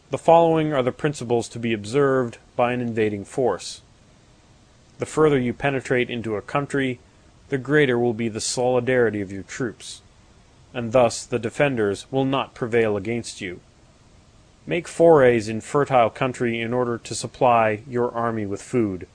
The following are the principles to be observed by an invading force. The further you penetrate into a country, the greater will be the solidarity of your troops, and thus the defenders will not prevail against you. Make forays in fertile country in order to supply your army with food.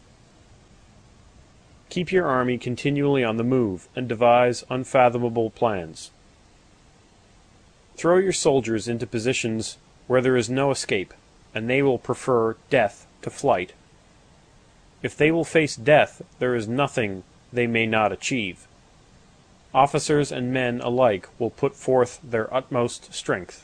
Keep your army continually on the move, and devise unfathomable plans. Throw your soldiers into positions where there is no escape, and they will prefer death to flight. If they will face death, there is nothing they may not achieve. Officers and men alike will put forth their utmost strength.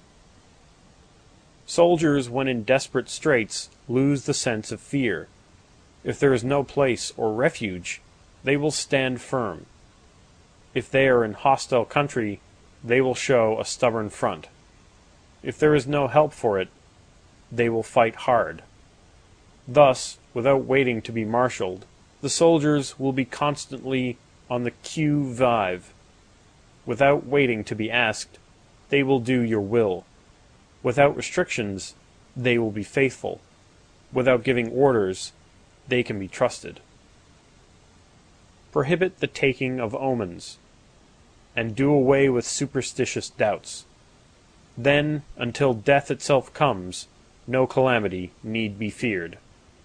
Soldiers, when in desperate straits, lose the sense of fear. If there is no place or refuge, they will stand firm. If they are in hostile country, they will show a stubborn front. If there is no help for it, they will fight hard. Thus, without waiting to be marshaled, the soldiers will be constantly on the qui vive. Without waiting to be asked, they will do your will. Without restrictions, they will be faithful. Without giving orders, they can be trusted. Prohibit the taking of omens, and do away with superstitious doubts. Then, until death itself comes, no calamity need be feared.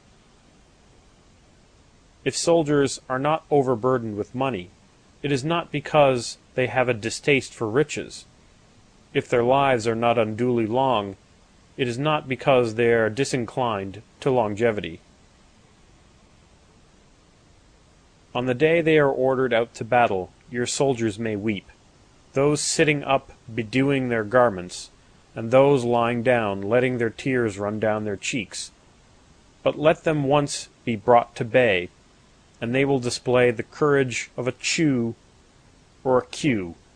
If soldiers are not overburdened with money, it is not because they have a distaste for riches. If their lives are not unduly long, it is not because they are disinclined to longevity. On the day they are ordered out to battle, your soldiers may weep, those sitting up bedewing their garments, and those lying down letting their tears run down their cheeks. But let them once be brought to bay, and they will display the courage of a Chu or a Q,